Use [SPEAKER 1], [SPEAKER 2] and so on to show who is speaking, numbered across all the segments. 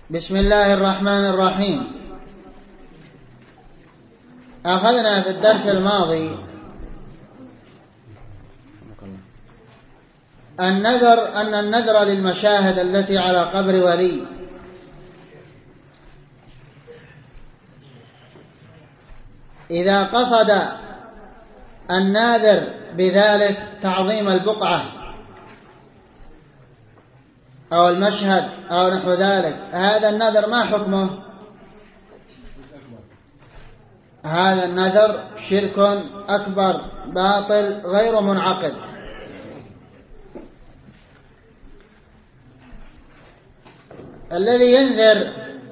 [SPEAKER 1] بسم الله الرحمن الرحيم. أخذنا في الدرس الماضي أن النذر للمشاهد التي على قبر ولي إذا قصد الناذر بذلك تعظيم البقعة أو المشهد أو نحو ذلك، هذا النذر ما حكمه؟ هذا النذر شرك أكبر باطل غير منعقد. الذي ينذر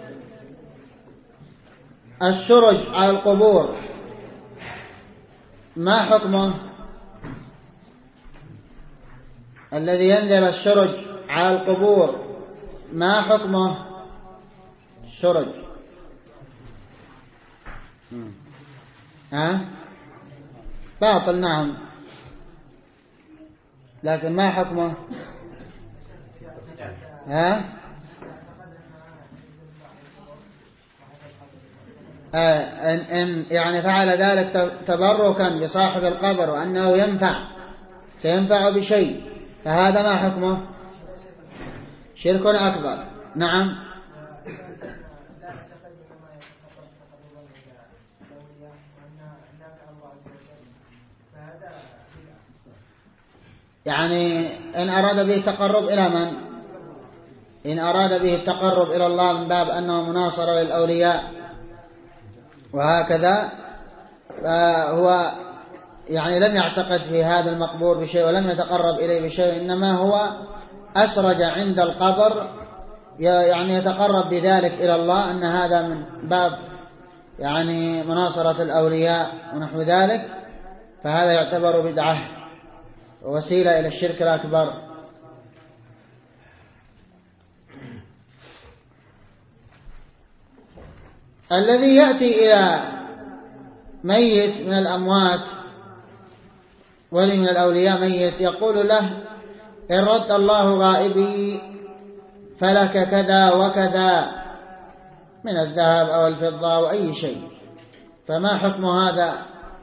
[SPEAKER 1] السرج على القبور ما حكمه؟ الذي ينذر السرج على القبور ما حكمه؟ السرج باطل نعم، لكن ما حكمه؟ إن يعني فعل ذلك تبركا بصاحب القبر وأنه سينفع بشيء، فهذا ما حكمه؟ شرك أكبر. نعم. يعني إن أراد به التقرب إلى من؟ إن أراد به التقرب إلى الله من باب أنه مناصر للأولياء وهكذا، فهو يعني لم يعتقد في هذا المقبور بشيء ولم يتقرب إليه بشيء، إنما هو أسرج عند القبر يعني يتقرب بذلك إلى الله، أن هذا من باب يعني مناصرة الأولياء ونحو ذلك، فهذا يعتبر بدعة ووسيلة إلى الشرك الأكبر. الذي يأتي إلى ميت من الأموات ولي من الأولياء ميت يقول له: إن رد الله غائبي فلك كذا وكذا من الذهب أو الفضة أو أي شيء، فما حكم هذا؟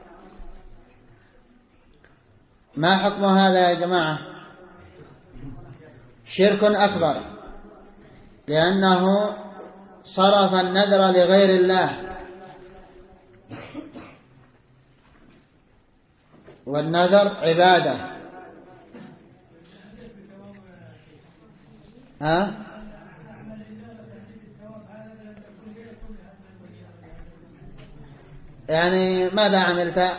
[SPEAKER 1] ما حكم هذا يا جماعة؟ شرك أكبر، لأنه صرف النذر لغير الله، والنذر عبادة. يعني ماذا عملت؟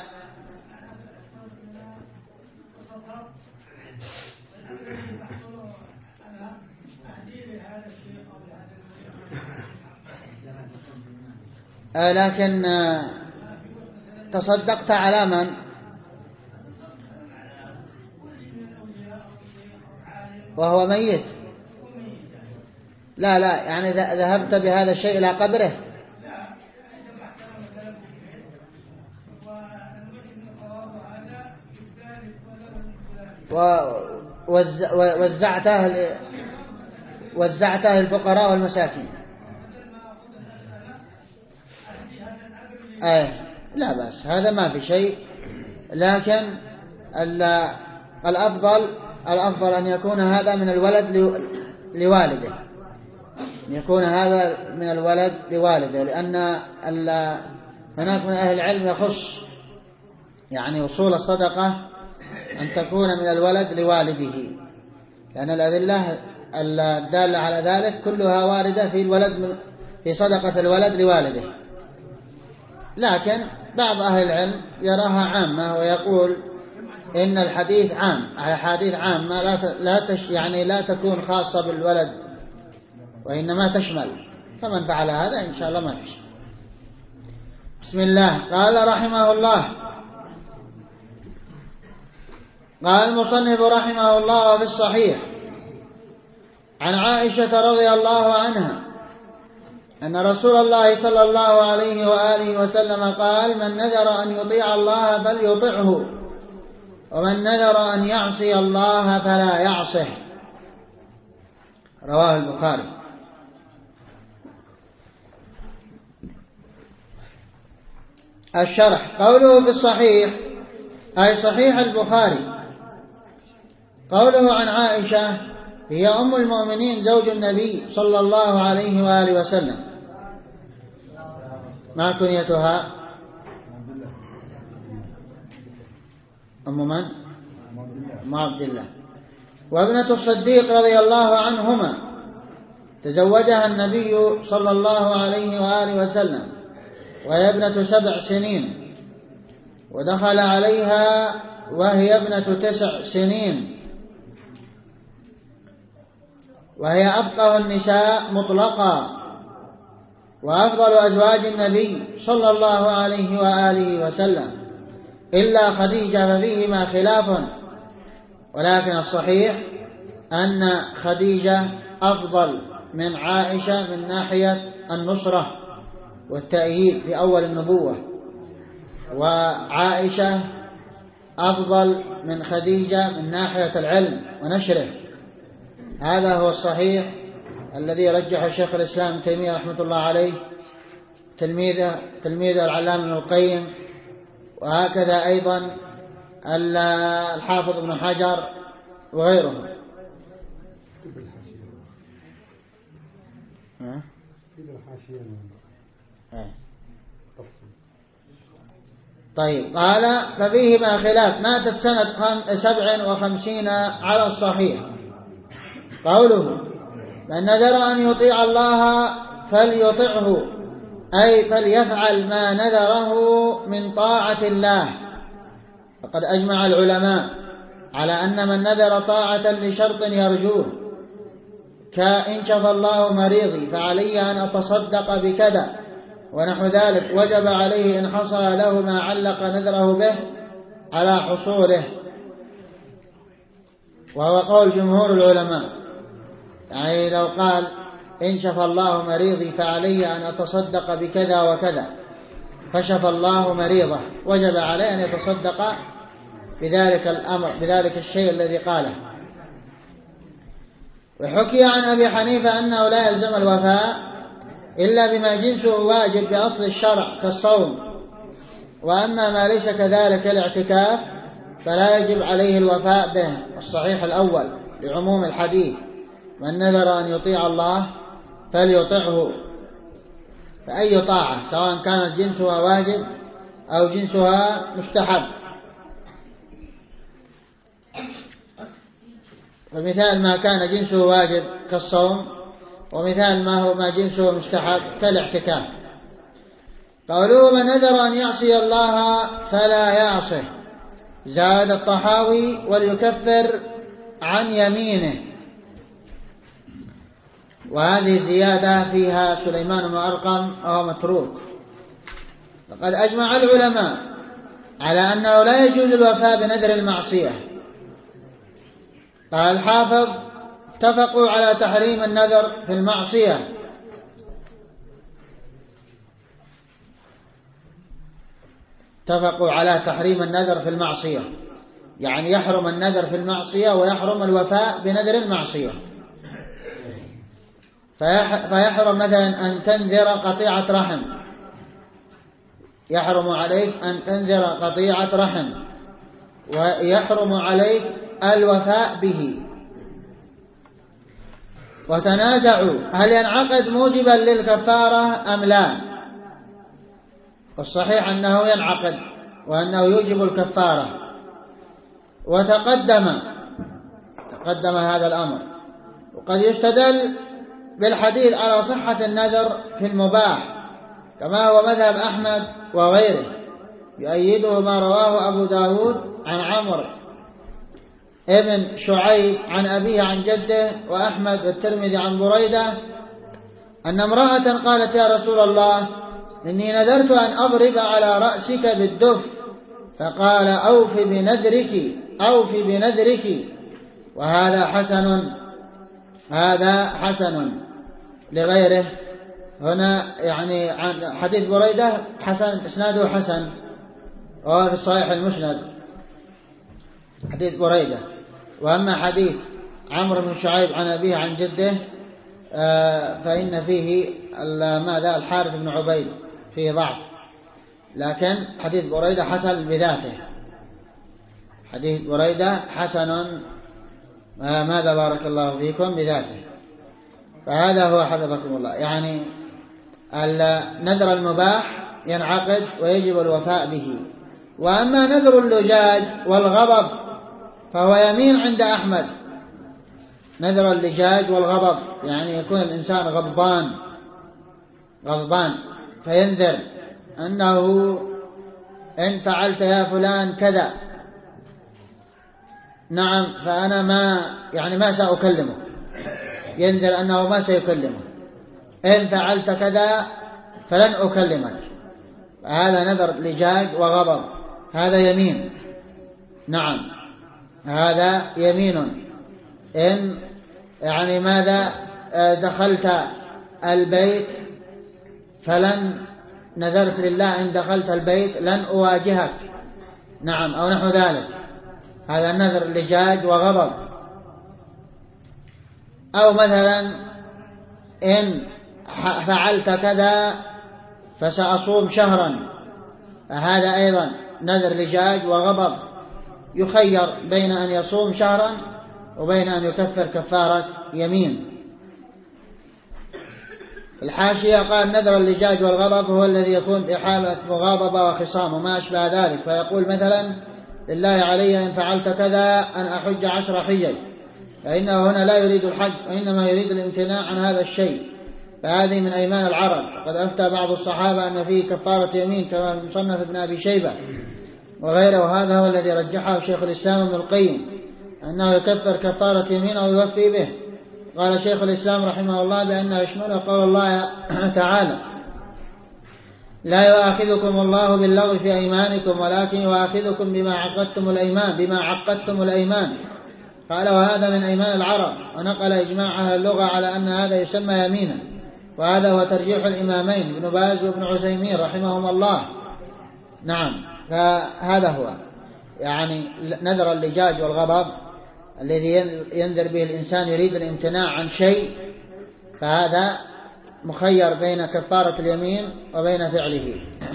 [SPEAKER 1] لكن تصدقت على من؟ وهو ميت؟ لا يعني ذهبت بهذا الشيء إلى قبره؟ ووزعته الفقراء والمساكين. لا بأس، هذا ما في شيء، لكن الأفضل أن يكون هذا من الولد لوالده، يكون هذا من الولد لوالده، لأن هناك من أهل العلم يخص يعني وصول الصدقة أن تكون من الولد لوالده، لأن الأدلة الدالة على ذلك كلها واردة في صدقة الولد لوالده. لكن بعض أهل العلم يراها عامة ويقول إن الحديث عام، الحديث عامة يعني لا تكون خاصة بالولد وإنما تشمل، فمن فعل هذا إن شاء الله ما فيش. بسم الله. قال رحمه الله، قال المصنف رحمه الله في الصحيح عن عائشة رضي الله عنها أن رسول الله صلى الله عليه وآله وسلم قال: من نذر أن يطيع الله فليطعه، ومن نذر أن يعصي الله فلا يعصه. رواه البخاري. الشرح. قوله في الصحيح أي صحيح البخاري. قوله عن عائشة هي أم المؤمنين زوج النبي صلى الله عليه وآله وسلم. ما كنيتها؟ أم من؟ أم عبد الله. وابنة الصديق رضي الله عنهما، تزوجها النبي صلى الله عليه وآله وسلم وهي ابنة 7 سنين، ودخل عليها وهي ابنة 9 سنين، وهي أفقه النساء مطلقا، وأفضل أزواج النبي صلى الله عليه وآله وسلم، إلا خديجة ففيهما خلاف، ولكن الصحيح أن خديجة أفضل من عائشة من ناحية النصرة والتأييد في أول النبوة، وعائشة أفضل من خديجة من ناحية العلم ونشره. هذا هو الصحيح الذي رجح شيخ الإسلام ابن تيمية رحمة الله عليه، تلميذه العلامة ابن القيم، وهكذا أيضا الحافظ ابن حجر وغيره. طيب، قال ففيهما خلاف، ماتت سنة 57 على الصحيح. قوله من نذر أن يطيع الله فليطعه، أي فليفعل ما نذره من طاعة الله. فقد أجمع العلماء على أن من نذر طاعة لشرط يرجوه، كإن شفى الله مريضي فعلي أن أتصدق بكذا ونحو ذلك، وجب عليه إن حصل له ما علق نذره به على حصوله، وهو قول جمهور العلماء. يعني لو قال إن شفى الله مريضي فعلي أن أتصدق بكذا وكذا، فشفى الله مريضه، وجب عليه أن يتصدق بذلك الأمر، بذلك الشيء الذي قاله. وحكي عن أبي حنيفة أنه لا يلزم الوفاء إلا بما جنسه واجب بأصل الشرع كالصوم، وأما ما ليس كذلك الاعتكاف فلا يجب عليه الوفاء به. الصحيح الأول لعموم الحديث من نذر أن يطيع الله فليطعه، فأي طاعة سواء كانت جنسها واجب أو جنسها مستحب. فمثال ما كان جنسه واجب كالصوم، ومثال ما هو ما جنسه مستحب كالاعتكاف. قوله من نذر أن يعصي الله فلا يعصه. زاد الطحاوي وليكفر عن يمينه، وهذه زيادة فيها سليمان بن أرقم أو متروك. فقد أجمع العلماء على أنه لا يجوز الوفاء بنذر المعصية. قال الحافظ اتفقوا على تحريم النذر في المعصية، اتفقوا على تحريم النذر في المعصية، يعني يحرم النذر في المعصية ويحرم الوفاء بنذر المعصية. فيحرم مثلا أن تنذر قطيعة رحم، يحرم عليك أن تنذر قطيعة رحم، ويحرم عليك الوفاء به. وتنازعوا هل ينعقد موجبا للكفارة أم لا، والصحيح أنه ينعقد وأنه يوجب الكفارة. وتقدم هذا الأمر. وقد يستدل بالحديث على صحة النذر في المباح، كما هو مذهب أحمد وغيره، يؤيده ما رواه أبو داود عن عمرو ابن شعيب عن أبيه عن جده، وأحمد والترمذي عن بريدة أن امرأة قالت يا رسول الله إني نذرت أن أضرب على رأسك بالدف، فقال أوف بنذرك. وهذا حسن لغيره. هنا يعني عن حديث بريدة حسن، إسناده حسن، وهو في الصحيح المسند حديث بريدة. وأما حديث عمرو بن شعيب عن أبيه عن جده فإن فيه الحارث بن عبيد فيه ضعف. لكن حديث بريدة حسن بذاته، حديث بريدة حسن ماذا بارك الله فيكم بذاته. فهذا هو حفظكم الله. يعني النذر المباح ينعقد ويجب الوفاء به. وأما نذر اللجاج والغضب فهو يمين عند أحمد. نذر اللجاج والغضب يعني يكون الإنسان غضبان فينذر أنه إن فعلت يا فلان كذا نعم فأنا ما سأكلمه، ينذر أنه ما سيكلمه، إن فعلت كذا فلن أكلمك. هذا نذر لجاج وغضب، هذا يمين. نعم هذا يمين. إن يعني ماذا دخلت البيت فلن نذرت لله إن دخلت البيت لن أواجهك، نعم أو نحو ذلك. هذا النذر لجاج وغضب. أو مثلا إن فعلت كذا فسأصوم شهرا، فهذا أيضا نذر لجاج وغضب، يخير بين أن يصوم شهرا وبين أن يكفر كفارة يمين. الحاشية قال نذر اللجاج والغضب هو الذي يكون بحالة مغاضبة وخصام وما أشبه ذلك، فيقول مثلا لله علي إن فعلت كذا أن أحج 10 حجج، فإنه هنا لا يريد الحج وإنما يريد الامتناع عن هذا الشيء، فهذه من أيمان العرب. وقد أفتى بعض الصحابة أن فيه كفارة يمين كما المصنف ابن أبي شيبة وغيره، وهذا هو الذي رجحه شيخ الإسلام ابن القيم أنه يكفر كفارة يمين أو يوفي به. قال شيخ الإسلام رحمه الله بأنه يشمل قول الله تعالى لا يؤاخذكم الله باللغو في أيمانكم ولكن يؤاخذكم بما عقدتم الأيمان. قال وهذا من أيمان العرب، ونقل إجماع أهل اللغة على أن هذا يسمى يمينا، وهذا هو ترجيح الإمامين ابن باز وابن عثيمين رحمهم الله. نعم فهذا هو يعني نذر اللجاج والغضب الذي ينذر به الإنسان يريد الامتناع عن شيء، فهذا مخير بين كفارة اليمين وبين فعله.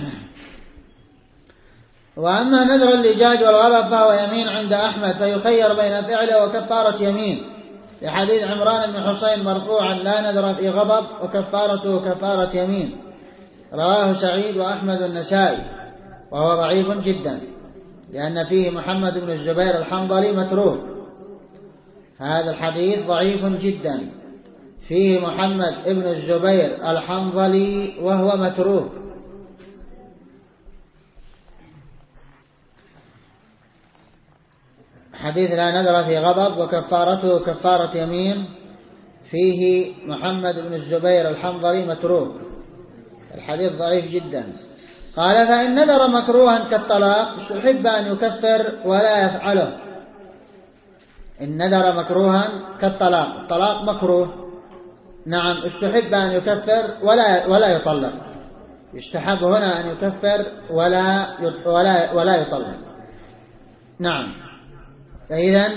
[SPEAKER 1] وأما نذر اللجاج والغضب فهو يمين عند أحمد، فيخير بين فعله وكفارة يمين، في حديث عمران بن حسين مرفوعا لا نذر في غضب وكفارته كفارة يمين، رواه سعيد وأحمد النسائي، وهو ضعيف جدا لأن فيه محمد بن الزبير الحنظلي متروك. هذا الحديث ضعيف جدا، فيه محمد بن الزبير الحنظلي وهو متروك. حديث لا نذر في غضب وكفارته كفارة يمين، فيه محمد بن الزبير الحنظلي متروك، الحديث ضعيف جدا. قال فإن نذر مكروها كالطلاق استحب أن يكفر ولا يفعله. إن نذر مكروها كالطلاق، الطلاق مكروه، نعم استحب أن يكفر ولا يطلق، يستحب هنا أن يكفر ولا يطلق. نعم. فإذا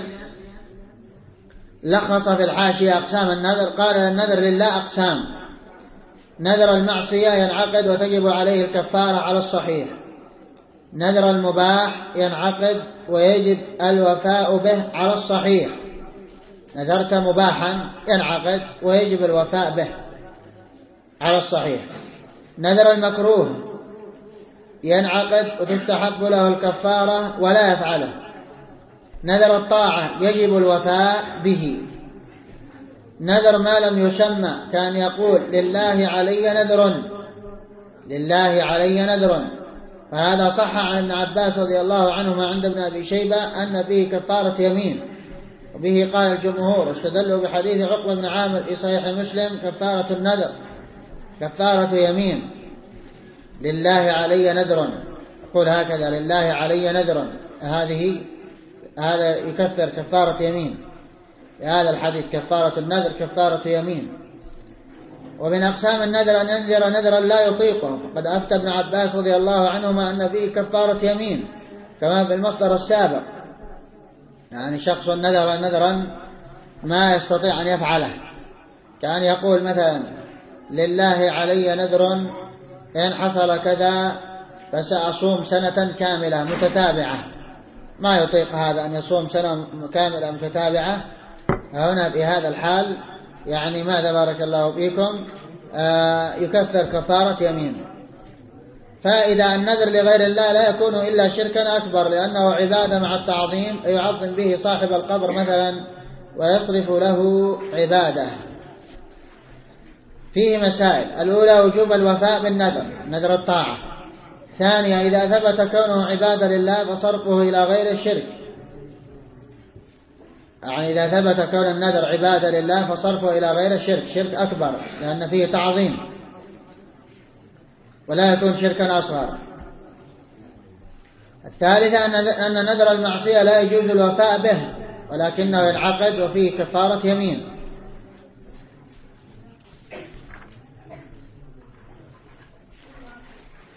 [SPEAKER 1] لخص في الحاشية أقسام النذر. قال النذر لله أقسام: نذر المعصية ينعقد وتجب عليه الكفارة على الصحيح، نذر المباح ينعقد ويجب الوفاء به على الصحيح، نذرت مباحا ينعقد ويجب الوفاء به على الصحيح، نذر المكروه ينعقد وتستحب له الكفارة ولا يفعله، نذر الطاعة يجب الوفاء به، نذر ما لم يسمى كان يقول لله علي نذر، فهذا صح عن ابن عباس رضي الله عنهما عند ابن أبي شيبة أن فيه كفارة يمين، وبه قال الجمهور، واستدلوا بحديث عقبة بن عامر في صحيح مسلم كفارة النذر كفارة يمين، لله علي نذر، يقول هكذا لله علي نذر، هذا يكفر كفارة يمين، هذا الحديث كفارة النذر كفارة يمين. ومن أقسام النذر أن ينذر نذرا لا يطيقه، فقد أفتى ابن عباس رضي الله عنهما أن فيه كفارة يمين كما في المصدر السابق، يعني شخص نذرا ما يستطيع أن يفعله، كان يقول مثلا لله علي نذر إن حصل كذا فسأصوم سنة كاملة متتابعة، ما يطيق هذا أن يصوم سنة كاملة متتابعة. هنا في هذا الحال يعني ماذا بارك الله فيكم يكفر كفارة يمين. فإذا النذر لغير الله لا يكون إلا شركا أكبر، لأنه عبادة مع التعظيم، يعظم به صاحب القبر مثلا ويصرف له عبادة. فيه مسائل: الأولى وجوب الوفاء بالنذر، نذر الطاعة. ثانية إذا ثبت كونه عبادة لله فصرفه إلى غير الشرك، يعني إذا ثبت كون النذر عبادة لله فصرفه إلى غير الشرك، شرك أكبر لأن فيه تعظيم ولا يكون شركا أصغر. الثالثة أن نذر المعصية لا يجوز الوفاء به ولكنه ينعقد وفيه كفارة يمين.